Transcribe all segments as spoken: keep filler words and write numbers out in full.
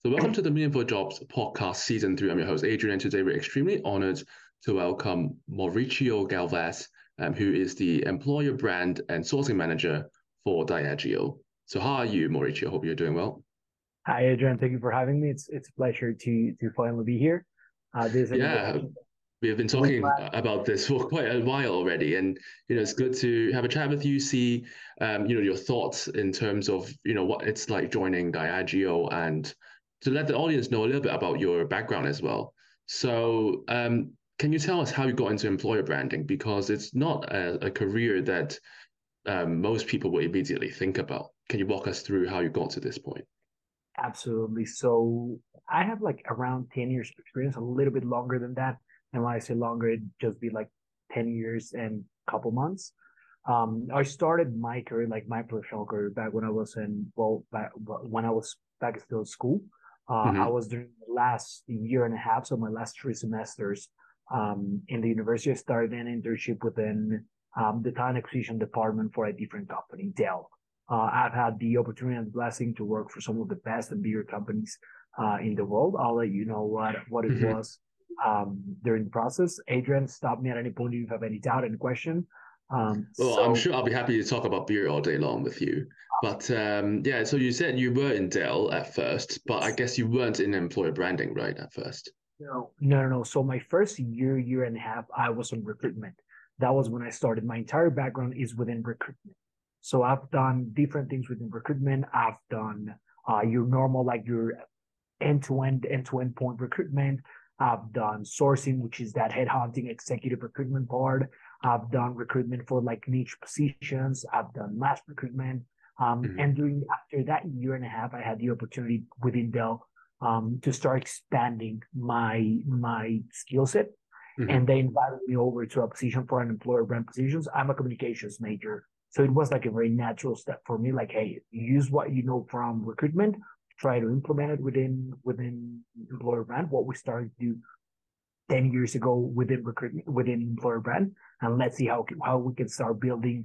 So, welcome to the Meaningful Jobs podcast, season three. I'm your host, Adrian, and today we're extremely honored to welcome Mauricio Galvez, um, who is the employer brand and sourcing manager for Diageo. So, how are you, Mauricio? Hope you're doing well. Hi, Adrian. Thank you for having me. It's it's a pleasure to to finally be here. Uh, this is an Yeah, invitation we have been we talking plan. about this for quite a while already, and you know it's good to have a chat with you, see um, you know your thoughts in terms of you know what it's like joining Diageo, and to let the audience know a little bit about your background as well. So, um, can you tell us how you got into employer branding? Because it's not a, a career that um, most people will immediately think about. Can you walk us through how you got to this point? Absolutely. So I have like around ten years of experience, a little bit longer than that. And when I say longer, it'd just be like ten years and a couple months. Um, I started my career, like my professional career, back when I was in, well, back, when I was back still at school. Uh, I Hmm. was during the last year and a half, so my last three semesters um, in the university. I started an internship within um, the talent acquisition department for a different company, Dell. Uh, I've had the opportunity and blessing to work for some of the best and bigger companies uh, in the world. I'll let you know what what it Hmm. was um, during the process. Adrian, stop me at any point if you have any doubt, any question. Um, Well, I'm so sure I'll be happy to talk about beer all day long with you. But um, yeah, so you said you were in Dell at first, but I guess you weren't in employer branding, right, at first. no, no, no, no. So my first year, year and a half, I was in recruitment. That was when I started. My entire background is within recruitment. So I've done different things within recruitment. I've done uh, your normal, like your end-to-end, end-to-end point recruitment. I've done sourcing, which is that headhunting executive recruitment part. I've done recruitment for like niche positions. I've done mass recruitment. Um, Hmm. and during after that year and a half, I had the opportunity within Dell um, to start expanding my my skill set. And Hmm. they invited me over to a position for an employer brand positions. I'm a communications major. So it was like a very natural step for me. Like, hey, use what you know from recruitment, try to implement it within within employer brand. What we started to do ten years ago within recruitment, within employer brand, and let's see how how we can start building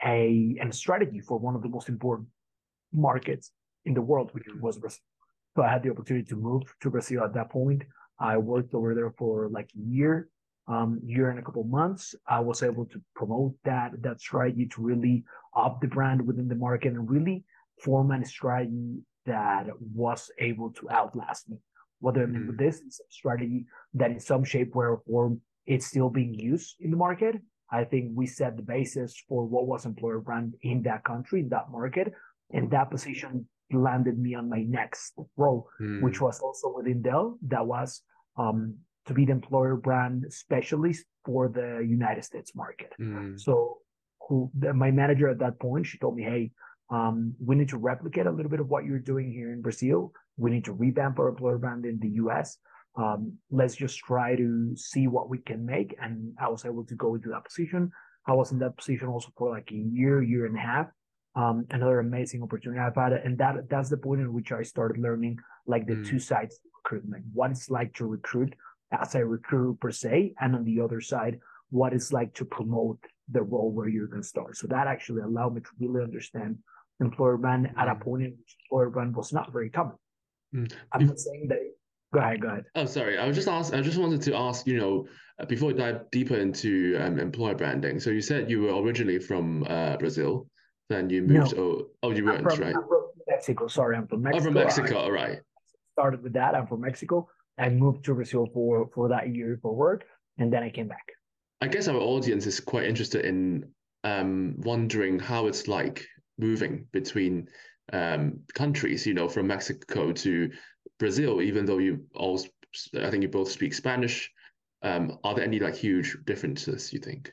a, a strategy for one of the most important markets in the world, which Hmm. was Brazil. So I had the opportunity to move to Brazil at that point. I worked over there for like a year, um, year and a couple of months. I was able to promote that that strategy to really up the brand within the market and really form a strategy that was able to outlast me. What do I mean with Hmm. this? It's a strategy that in some shape, way, or form, it's still being used in the market. I think we set the basis for what was employer brand in that country, in that market, and that position landed me on my next role, which Hmm. was also within Dell. That was um, to be the employer brand specialist for the United States market. Hmm. So, who the, my manager at that point, she told me, "Hey, um, we need to replicate a little bit of what you're doing here in Brazil. We need to revamp our employer brand in the U S. Um, let's just try to see what we can make." And I was able to go into that position. I was in that position also for like a year, year and a half. Um, another amazing opportunity I've had, and that that's the point in which I started learning like the two Hmm. sides of recruitment. What it's like to recruit as a recruiter per se, and on the other side, what it's like to promote the role where you're going to start. So that actually allowed me to really understand employer brand at a Hmm. point in which employer brand was not very common. Hmm. I'm not saying that. Go ahead, go ahead. Oh, sorry. I was just ask. I just wanted to ask. You know, uh, before we dive deeper into um, employer branding. So you said you were originally from uh, Brazil, then you moved. No, Oh, oh, you I'm weren't, from right? I'm from Mexico. Sorry, I'm from Oh, from Mexico. I Mexico. All right. started with that. I'm from Mexico. I moved to Brazil for for that year for work, and then I came back. I guess our audience is quite interested in um, wondering how it's like moving between um, countries, you know, from Mexico to Brazil, even though you all, I think you both speak Spanish. Um, are there any like huge differences, you think?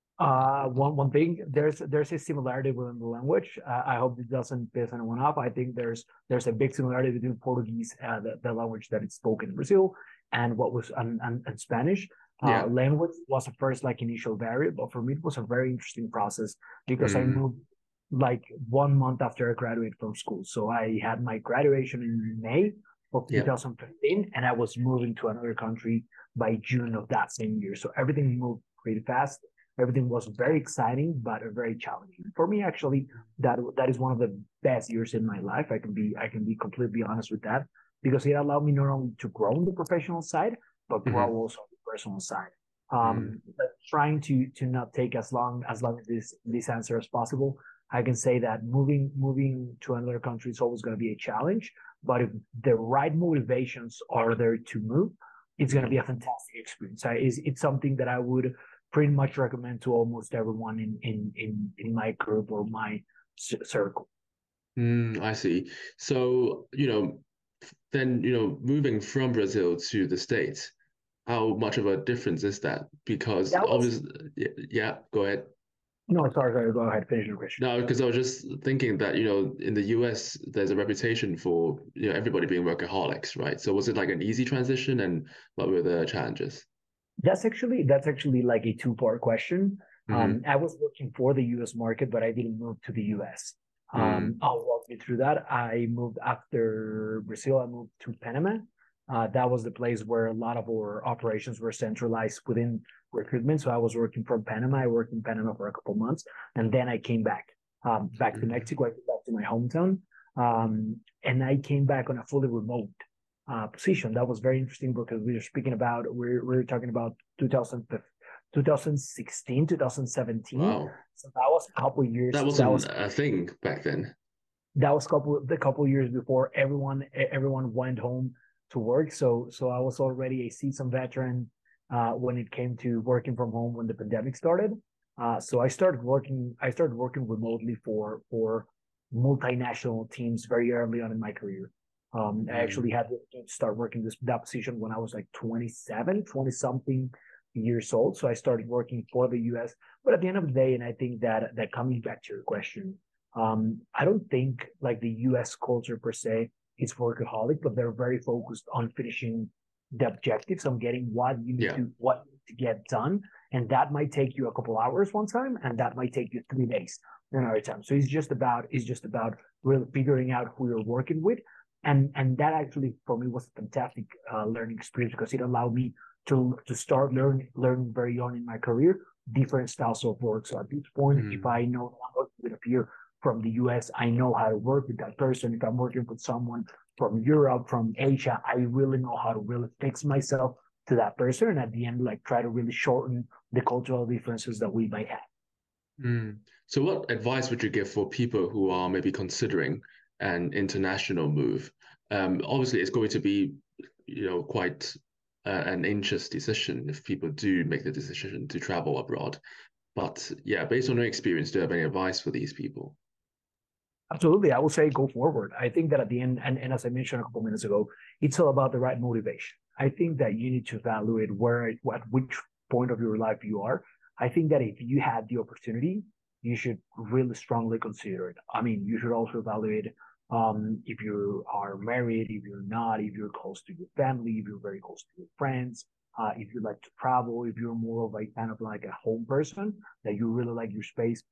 Uh, one one thing there's there's a similarity within the language. Uh, I hope it doesn't piss anyone off. I think there's there's a big similarity between Portuguese, uh, the, the language that is spoken in Brazil, and what was and, and, and Spanish. Uh, Yeah. language was the first like initial barrier, but for me it was a very interesting process because I Mm, moved like one month after I graduated from school. So I had my graduation in May of yeah. twenty fifteen, and I was moving to another country by June of that same year. So everything moved pretty fast. Everything was very exciting, but very challenging for me. Actually, that that is one of the best years in my life. I can be I can be completely honest with that. because it allowed me not only to grow on the professional side, but grow Mm-hmm. also on the personal side. Mm. Um, but trying to to not take as long as long as this this answer as possible, I can say that moving moving to another country is always going to be a challenge. But if the right motivations are there to move, it's going to be a fantastic experience. I, it's, it's something that I would pretty much recommend to almost everyone in in in, in my group or my circle. Mm, I see. So, you know, then, you know, moving from Brazil to the States, how much of a difference is that? Because That was obviously, yeah, yeah, go ahead. no, sorry, sorry. Go ahead, finish your question. No, because I was just thinking that, you know, in the U S, there's a reputation for, you know, everybody being workaholics, right? So was it like an easy transition, and what were the challenges? That's actually that's actually like a two part question. Um, Mm-hmm. I was working for the U S market, but I didn't move to the U S. Um, Mm. I'll walk you through that. I moved after Brazil. I moved to Panama. Uh, that was the place where a lot of our operations were centralized within recruitment. So I was working from Panama. I worked in Panama for a couple months, and then I came back um, back to Mm. Mexico. I came back to my hometown, um, and I came back on a fully remote uh, position. That was very interesting because we were speaking about we're we're talking about two thousand, twenty sixteen, twenty seventeen. Wow. So that was a couple of That years. That wasn't was a thing back then. that was couple the couple of years before everyone everyone went home to work. So so I was already a seasoned veteran uh, when it came to working from home when the pandemic started. Uh, so I started working I started working remotely for for multinational teams very early on in my career. Um, I Mm. actually had to start working this that position when I was like twenty-seven, twenty something years old. So I started working for the U S. But at the end of the day, and I think that that coming back to your question, um, I don't think like the U S culture per se is workaholic, but they're very focused on finishing the objectives, on getting what you need Yeah. to what to get done, and that might take you a couple hours one time, and that might take you three days another time. So it's just about it's just about really figuring out who you're working with, and and that actually for me was a fantastic uh, learning experience because it allowed me to to start learning learning very young in my career different styles of work. So at this point, if Mm. I know I'm working with a peer from the U S, I know how to work with that person. If I'm working with someone from Europe, from Asia, I really know how to really fix myself to that person. And at the end, like try to really shorten the cultural differences that we might have. Mm. So what advice would you give for people who are maybe considering an international move? Um, obviously, it's going to be, you know, quite uh, an anxious decision if people do make the decision to travel abroad. But yeah, based on your experience, do you have any advice for these people? Absolutely. I would say go forward. I think that at the end, and, and as I mentioned a couple minutes ago, it's all about the right motivation. I think that you need to evaluate where, at which point of your life you are. I think that if you had the opportunity, you should really strongly consider it. I mean, you should also evaluate um, if you are married, if you're not, if you're close to your family, if you're very close to your friends, uh, if you like to travel, if you're more of a kind of like a home person, that you really like your space,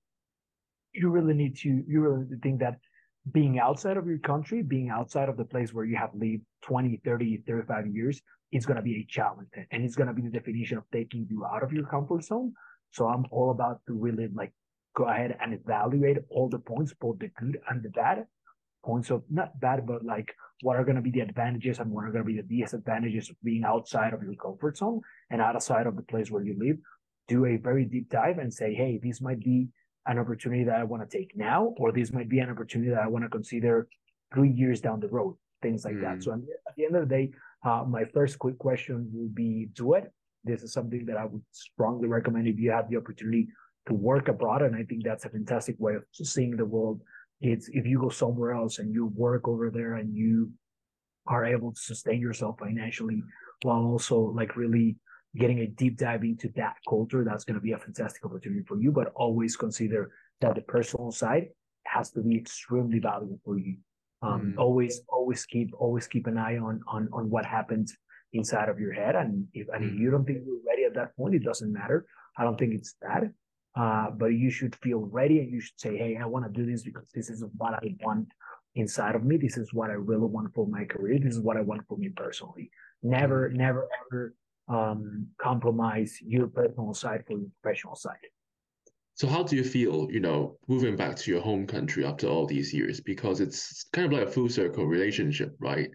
you really need to you really need to think that being outside of your country, being outside of the place where you have lived twenty, thirty, thirty-five years, is going to be a challenge, and it's going to be the definition of taking you out of your comfort zone. So I'm all about to really like go ahead and evaluate all the points, both the good and the bad points of not bad, but like what are going to be the advantages and what are going to be the disadvantages of being outside of your comfort zone and outside of the place where you live. Do a very deep dive and say, hey, this might be an opportunity that I want to take now, or this might be an opportunity that I want to consider three years down the road, things like that. Mm. So at the end of the day, uh, my first quick question will be do it. This is something that I would strongly recommend if you have the opportunity to work abroad. And I think that's a fantastic way of seeing the world. It's if you go somewhere else and you work over there and you are able to sustain yourself financially while also like really getting a deep dive into that culture, that's going to be a fantastic opportunity for you. But always consider that the personal side has to be extremely valuable for you. Um, Mm. always, always keep, always keep an eye on on on what happens inside of your head. And if and if you Mm. don't think you're ready at that point, it doesn't matter. I don't think it's that. Uh, but you should feel ready and you should say, hey, I want to do this because this is what I want inside of me. This is what I really want for my career. This is what I want for me personally. Never, Mm. never, ever um, compromise your personal side for your professional side. So how do you feel, you know, moving back to your home country after all these years? Because it's kind of like a full circle relationship, right?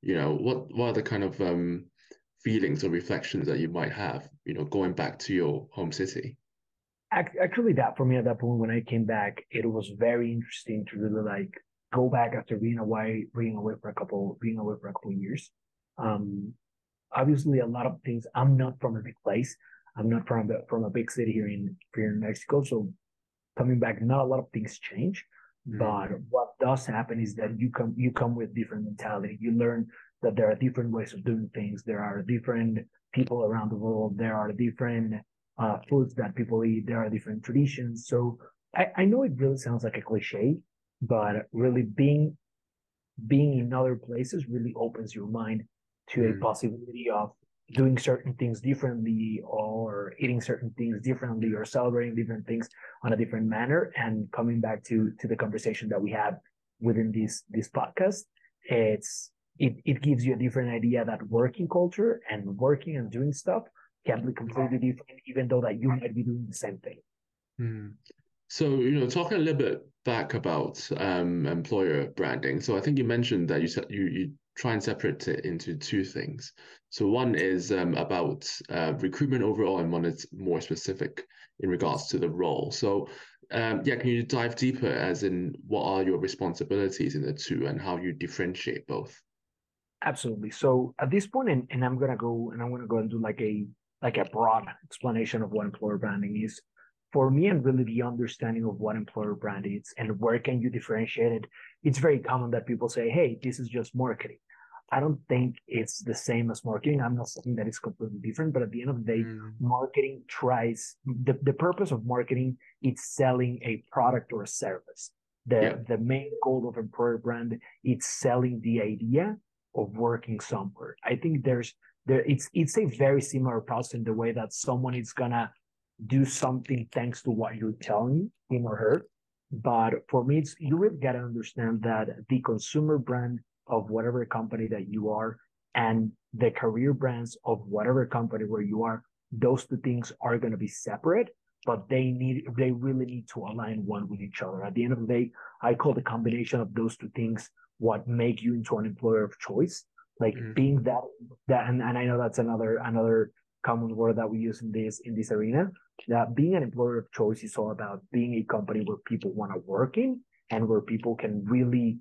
you know, what what are the kind of um, feelings or reflections that you might have, you know, going back to your home city? Actually, that for me at that point when I came back, it was very interesting to really like go back after being away, being away for a couple, being away for a couple of years. Um, Obviously, a lot of things. I'm not from a big place. I'm not from a, from a big city here in here in Mexico. So coming back, not a lot of things change. But Mm, what does happen is that you come you come with different mentality. You learn that there are different ways of doing things. There are different people around the world. There are different uh, foods that people eat. There are different traditions. So I, I know it really sounds like a cliche, but really being being in other places really opens your mind to a mm, possibility of doing certain things differently or eating certain things differently or celebrating different things on a different manner. And coming back to to the conversation that we had within this this podcast, it's it, it gives you a different idea that working culture and working and doing stuff can be completely different, even though that you might be doing the same thing. mm. So, you know, talking a little bit back about um, employer branding. So I think you mentioned that you said you, you try and separate it into two things. So one is um, about uh, recruitment overall, and one is more specific in regards to the role. So um, yeah, can you dive deeper as in what are your responsibilities in the two and how you differentiate both? Absolutely. So at this point, and, and I'm gonna go and I'm gonna go and do like a like a broad explanation of what employer branding is. For me, and really the understanding of what employer brand is and where can you differentiate it. It's very common that people say, "Hey, this is just marketing." I don't think it's the same as marketing. I'm not saying that it's completely different, but at the end of the day, Mm, marketing tries the, the purpose of marketing is selling a product or a service. yeah. The the main goal of employer brand is selling the idea of working somewhere. I think there's there it's it's a very similar process in the way that someone is gonna do something thanks to what you're telling him or her. But for me, it's you really gotta understand that the consumer brand of whatever company that you are and the career brands of whatever company where you are, those two things are gonna be separate, but they need they really need to align one with each other. At the end of the day, I call the combination of those two things what make you into an employer of choice. Like Mm, being that that and, and I know that's another another common word that we use in this in this arena. That being an employer of choice is all about being a company where people want to work in and where people can really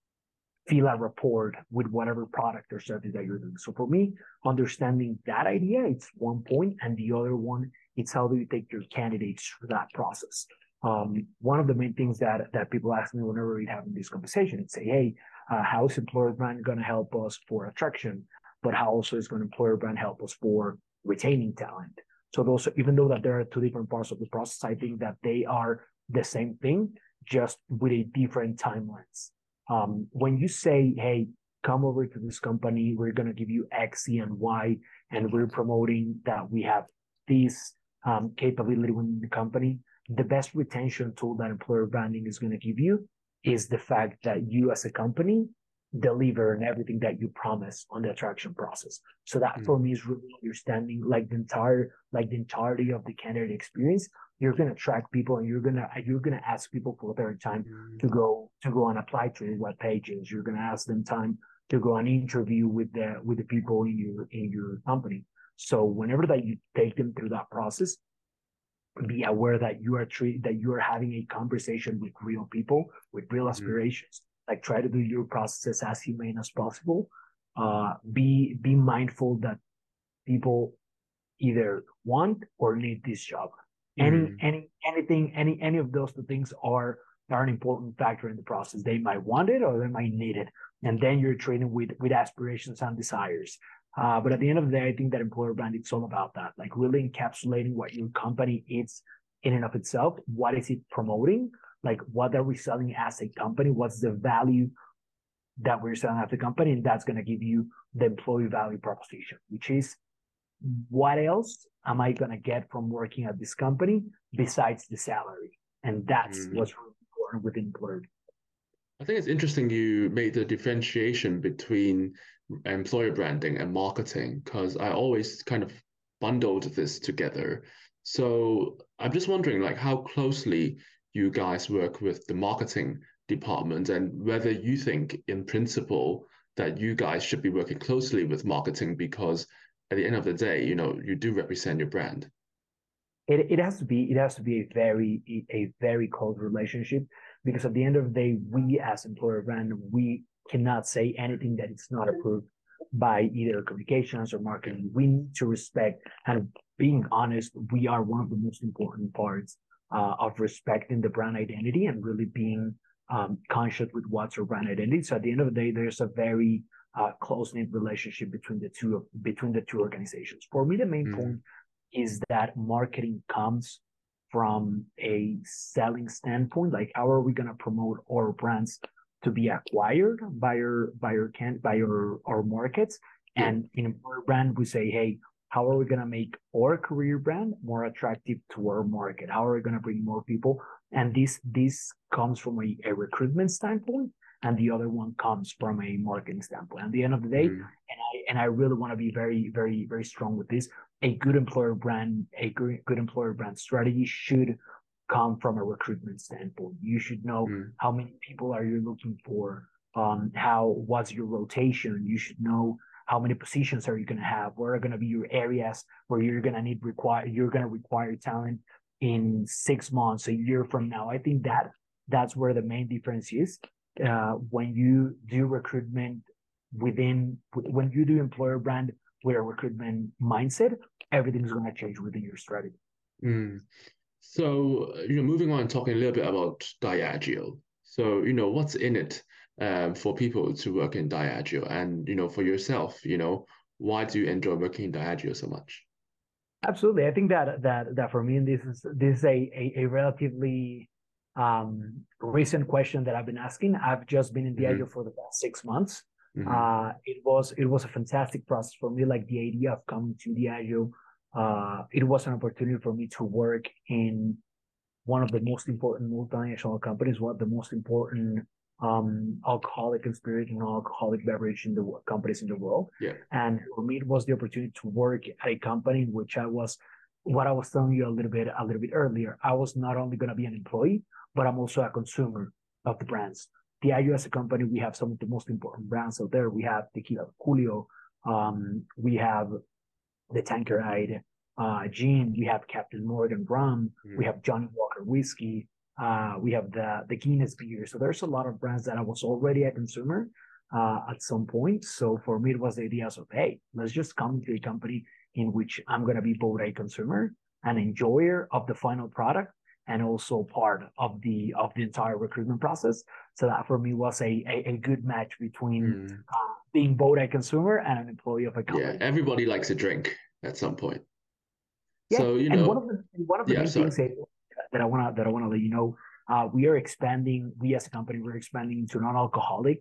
feel a rapport with whatever product or service that you're doing. So for me, understanding that idea, it's one point, and the other one, it's how do you take your candidates through that process. Um, one of the main things that that people ask me whenever we're having this conversation, it's say, hey, uh, how is employer brand going to help us for attraction, but how also is going to employer brand help us for retaining talent? So those, even though that there are two different parts of the process, I think that they are the same thing, just with a different timelines. Um, when you say, hey, come over to this company, we're going to give you X, C, and Y, and we're promoting that we have this um, capability within the company, the best retention tool that employer branding is going to give you is the fact that you as a company deliver and everything that you promise on the attraction process. So that for mm, me is really understanding like the entire like the entirety of the candidate experience. You're gonna track people and you're gonna you're gonna ask people for their time mm, to go to go and apply to your web pages. You're gonna ask them time to go and interview with the with the people in your in your company. So whenever that you take them through that process, be aware that you are treat that you are having a conversation with real people with real mm, aspirations. Like try to do your processes as humane as possible. Uh, be be mindful that people either want or need this job. Any mm, any anything any any of those two things are are an important factor in the process. They might want it or they might need it, and then you're trading with with aspirations and desires. Uh, but at the end of the day, I think that employer brand it's all about that, like really encapsulating what your company is in and of itself. What is it promoting? Like what are we selling as a company? What's the value that we're selling as a company? And that's going to give you the employee value proposition, which is what else am I going to get from working at this company besides the salary? And that's mm. what's really important with employer. I think it's interesting you made the differentiation between employer branding and marketing because I always kind of bundled this together. So I'm just wondering, like, how closely you guys work with the marketing department and whether you think, in principle, that you guys should be working closely with marketing because at the end of the day, you know, you do represent your brand. It it has to be it has to be a very a very close relationship, because at the end of the day, we as employer brand, we cannot say anything that it's not approved by either communications or marketing. We need to respect, and being honest, we are one of the most important parts uh, of respecting the brand identity and really being um, conscious with what's our brand identity. So at the end of the day, there's a very uh, close knit relationship between the two of between the two organizations. For me, the main mm. point is that marketing comes from a selling standpoint. Like, how are we going to promote our brands to be acquired by our by our can by our, our markets? Yeah. And in our brand, we say, hey, how are we going to make our career brand more attractive to our market? How are we going to bring more people? And this this comes from a, a recruitment standpoint, and the other one comes from a marketing standpoint. At the end of the day, mm. and I and I really want to be very, very, very strong with this. A good employer brand, a good, good employer brand strategy should come from a recruitment standpoint. You should know mm. how many people are you looking for, um, how what's your rotation. You should know how many positions are you going to have, where are going to be your areas where you're going to need require you're going to require talent in six months, a year from now. I think that that's where the main difference is. Uh, when you do recruitment within, when you do employer brand with a recruitment mindset, everything's going to change within your strategy. Mm. So, you know, moving on, talking a little bit about Diageo. So, you know, what's in it um, for people to work in Diageo? And, you know, for yourself, you know, why do you enjoy working in Diageo so much? Absolutely. I think that that that for me, this is this is a, a, a relatively um, recent question that I've been asking. I've just been in Diageo mm-hmm. for the past six months. Mm-hmm. Uh, it was it was a fantastic process for me. Like, the idea of coming to Diageo, uh, it was an opportunity for me to work in one of the most important multinational companies, one of the most important um, alcoholic and spirit and alcoholic beverage in the companies in the world. Yeah. And for me, it was the opportunity to work at a company in which I was, what I was telling you a little bit a little bit earlier. I was not only going to be an employee, but I'm also a consumer of the brands. Diageo as a company, we have some of the most important brands out there. We have Tequila Julio, um, we have the Tanqueray uh, gin, we have Captain Morgan rum, mm. we have Johnny Walker whiskey, uh, we have the the Guinness beer. So there's a lot of brands that I was already a consumer uh, at some point. So for me, it was the idea of, hey, let's just come to a company in which I'm going to be both a consumer, an enjoyer of the final product, and also part of the of the entire recruitment process. So that for me was a a, a good match between mm. uh, being both a consumer and an employee of a company. Yeah, everybody likes a drink at some point. Yeah, so you and know, one of the one of the yeah, main sorry. things that I wanna that I wanna let you know, uh, we are expanding. We as a company, we're expanding into non-alcoholic,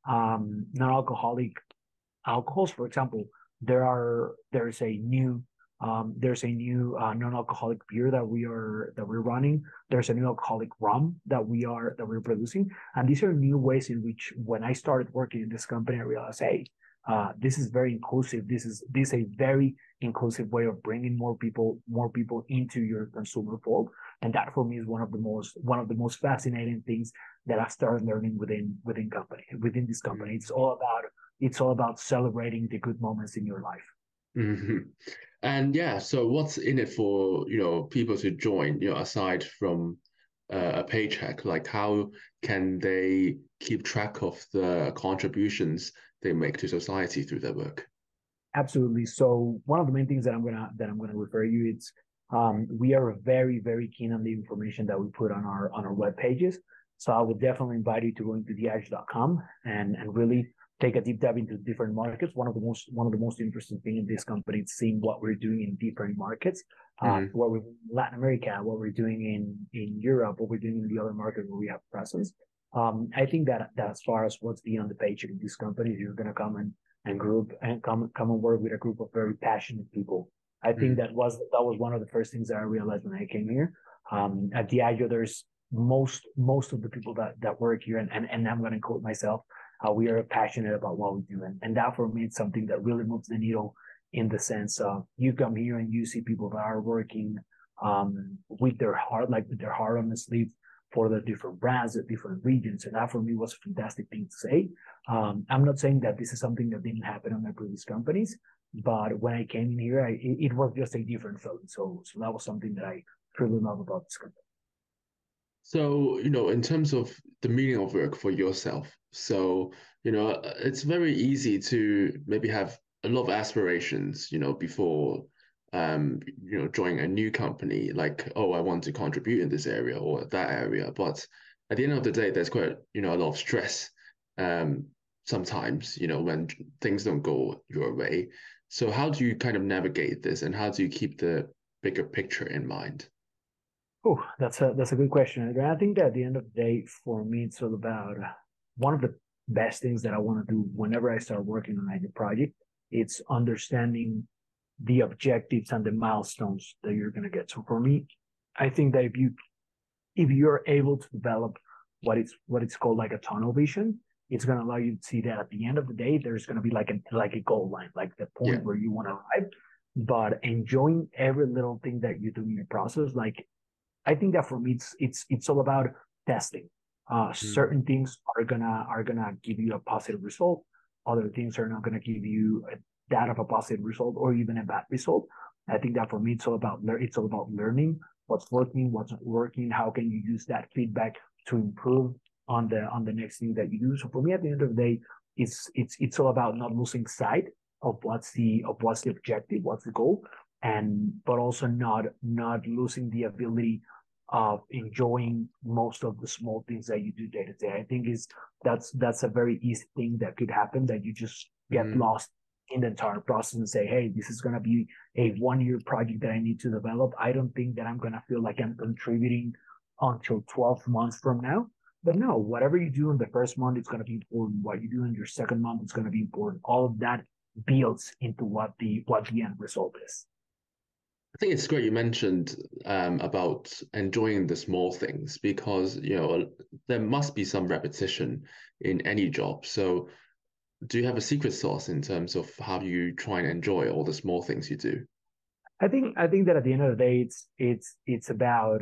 um, non-alcoholic alcohols. For example, there are there's a new Um, there's a new uh, non-alcoholic beer that we are that we're running. There's a new alcoholic rum that we are that we're producing, and these are new ways in which, when I started working in this company, I realized, hey, uh, this is very inclusive. This is this is a very inclusive way of bringing more people more people into your consumer fold, and that for me is one of the most one of the most fascinating things that I started learning within within company within this company. It's all about it's all about celebrating the good moments in your life. Mm-hmm. And yeah, so what's in it for, you know, people to join, you know, aside from uh, a paycheck? Like, how can they keep track of the contributions they make to society through their work? Absolutely. So one of the main things that I'm gonna that I'm gonna refer you, it's um, we are very very keen on the information that we put on our on our web pages. So I would definitely invite you to go into diageo dot com and and really take a deep dive into different markets. One of the most one of the most interesting things in this company is seeing what we're doing in different markets, mm-hmm. uh, what we're doing in Latin America, what we're doing in in Europe, what we're doing in the other markets where we have presence. Um, I think that that as far as what's beyond the page in these companies, you're gonna come and and group and come come and work with a group of very passionate people. I mm-hmm. think that was that was one of the first things that I realized when I came here. Um, at Diageo, there's most most of the people that that work here, and and, and I'm gonna quote myself. Uh, we are passionate about what we do. And, and that for me is something that really moves the needle, in the sense of, you come here and you see people that are working um, with their heart, like with their heart on the sleeve for the different brands, the different regions. And that for me was a fantastic thing to say. Um, I'm not saying that this is something that didn't happen on my previous companies, but when I came in here, I, it, it was just a different feeling. So, so that was something that I truly love about this company. So, you know, in terms of the meaning of work for yourself, so, you know, it's very easy to maybe have a lot of aspirations, you know, before, um, you know, joining a new company, like, oh, I want to contribute in this area or that area. But at the end of the day, there's quite, you know, a lot of stress, um, sometimes, you know, when things don't go your way. So how do you kind of navigate this, and how do you keep the bigger picture in mind? Oh, that's a that's a good question. And I think that at the end of the day, for me, it's all about uh, one of the best things that I want to do whenever I start working on a new project. It's understanding the objectives and the milestones that you're going to get. So for me, I think that if you if you're able to develop what it's what it's called like a tunnel vision, it's going to allow you to see that at the end of the day, there's going to be like a like a goal line, like the point Yeah. where you want to arrive. But enjoying every little thing that you do in your process, like I think that for me, it's it's it's all about testing. Uh, Mm. certain things are gonna are gonna give you a positive result. Other things are not gonna give you a, that of a positive result or even a bad result. I think that for me, it's all about lear- it's all about learning what's working, what's not working. How can you use that feedback to improve on the on the next thing that you do? So for me, at the end of the day, it's it's it's all about not losing sight of what's the of what's the objective, what's the goal, and but also not not losing the ability of enjoying most of the small things that you do day to day. I think is that's that's a very easy thing that could happen, that you just get Mm. lost in the entire process and say, hey, this is gonna be a one year project that I need to develop. I don't think that I'm gonna feel like I'm contributing until twelve months from now. But no, whatever you do in the first month, it's gonna be important. What you do in your second month, it's gonna be important. All of that builds into what the what the end result is. I think it's great you mentioned um, about enjoying the small things, because you know there must be some repetition in any job. So, do you have a secret sauce in terms of how you try and enjoy all the small things you do? I think I think that at the end of the day, it's it's it's about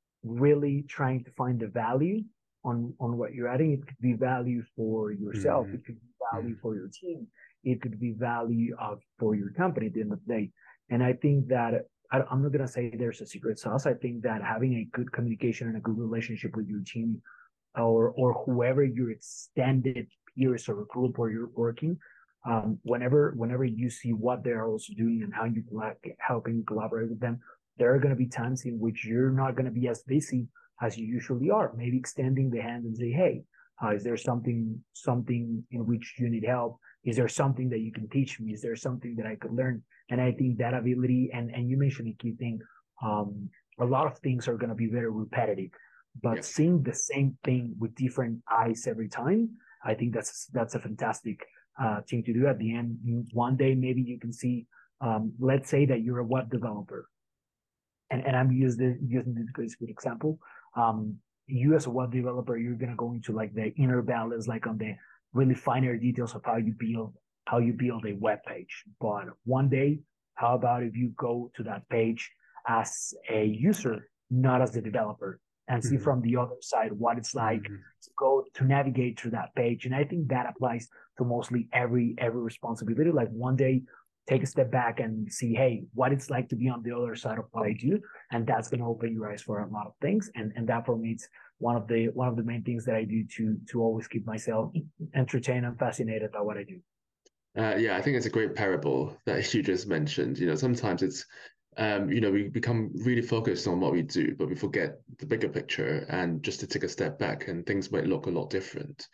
really trying to find the value on on what you're adding. It could be value for yourself. Mm. It could be value Mm. for your team. It could be value of for your company at the end of the day. And I think that I, I'm not gonna say there's a secret sauce. I think that having a good communication and a good relationship with your team, or or whoever your extended peers or group where you're working, um, whenever whenever you see what they're also doing and how you how can you collaborate with them, there are going to be times in which you're not going to be as busy as you usually are. Maybe extending the hand and say, hey, uh, is there something something in which you need help? Is there something that you can teach me? Is there something that I could learn? And I think that ability, and and you mentioned a key thing, um, a lot of things are going to be very repetitive, but Yeah. seeing the same thing with different eyes every time, I think that's that's a fantastic uh, thing to do. At the end, one day maybe you can see, um, let's say that you're a web developer, and, and I'm using using this as a good example. Um, you as a web developer, you're gonna go into like the inner balance, like on the really finer details of how you build how you build a web page. But one day, how about if you go to that page as a user, not as a developer, and see Mm. from the other side what it's like Mm. to go to navigate through that page. And I think that applies to mostly every every responsibility. Like one day, take a step back and see, hey, what it's like to be on the other side of what I do, and that's going to open your eyes for a lot of things. And and that for me, it's one of the one of the main things that I do to to always keep myself entertained and fascinated by what I do. Uh, yeah, I think it's a great parable that you just mentioned. You know, sometimes it's, um, you know, we become really focused on what we do, but we forget the bigger picture, and just to take a step back, and things might look a lot different.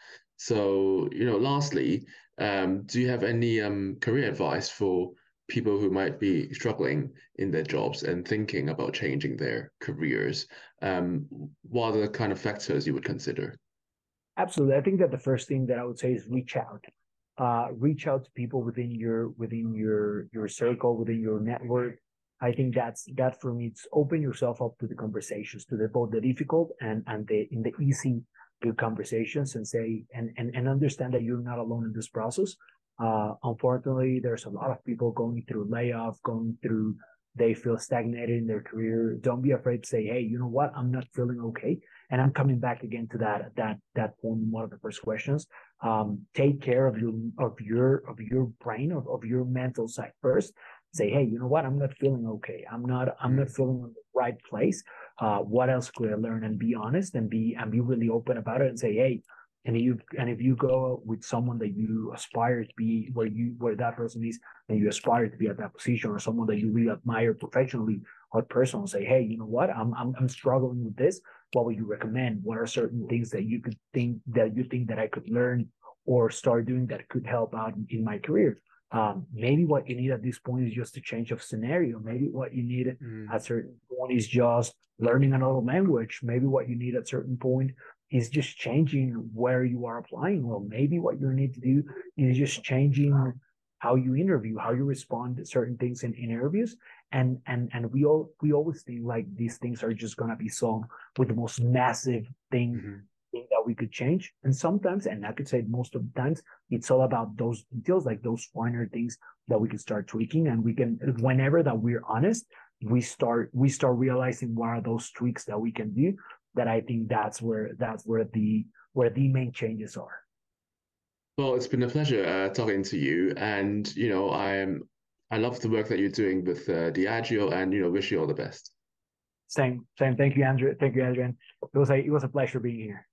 So, you know, lastly, um, do you have any um, career advice for people who might be struggling in their jobs and thinking about changing their careers? Um, what are the kind of factors you would consider? Absolutely. I think that the first thing that I would say is reach out. Uh, reach out to people within your within your your circle, within your network. I think that's that for me. It's open yourself up to the conversations, to the both the difficult and and the in the easy good conversations, and say and and and understand that you're not alone in this process. Uh, unfortunately, there's a lot of people going through layoff, going through they feel stagnated in their career. Don't be afraid to say, hey, you know what? I'm not feeling okay, and I'm coming back again to that that that point in one of the first questions. Um, take care of your of your of your brain, of, of your mental side first. Say, hey, you know what? I'm not feeling okay. I'm not I'm not feeling in the right place. Uh, what else could I learn? And be honest and be and be really open about it and say, hey, and you and if you go with someone that you aspire to be where you where that person is, and you aspire to be at that position, or someone that you really admire professionally or personally, say, hey, you know what? I'm I'm I'm struggling with this. What would you recommend? What are certain things that you could think that you think that I could learn or start doing that could help out in my career? Um, maybe what you need at this point is just a change of scenario. Maybe what you need mm. at a certain point is just learning another language. Maybe what you need at a certain point is just changing where you are applying. Well, maybe what you need to do is just changing how you interview, how you respond to certain things in, in interviews. And and and we all we always think like these things are just gonna be solved with the most massive thing, mm-hmm. thing that we could change. And sometimes, and I could say most of the times, it's all about those details, like those finer things that we can start tweaking. And we can, whenever that we're honest, we start we start realizing what are those tweaks that we can do. That I think that's where that's where the where the main changes are. Well, it's been a pleasure uh, talking to you, and you know, I'm I love the work that you're doing with uh, Diageo, and you know, wish you all the best. Same, same. Thank you, Andrew. Thank you, Adrian. It was a it was a pleasure being here.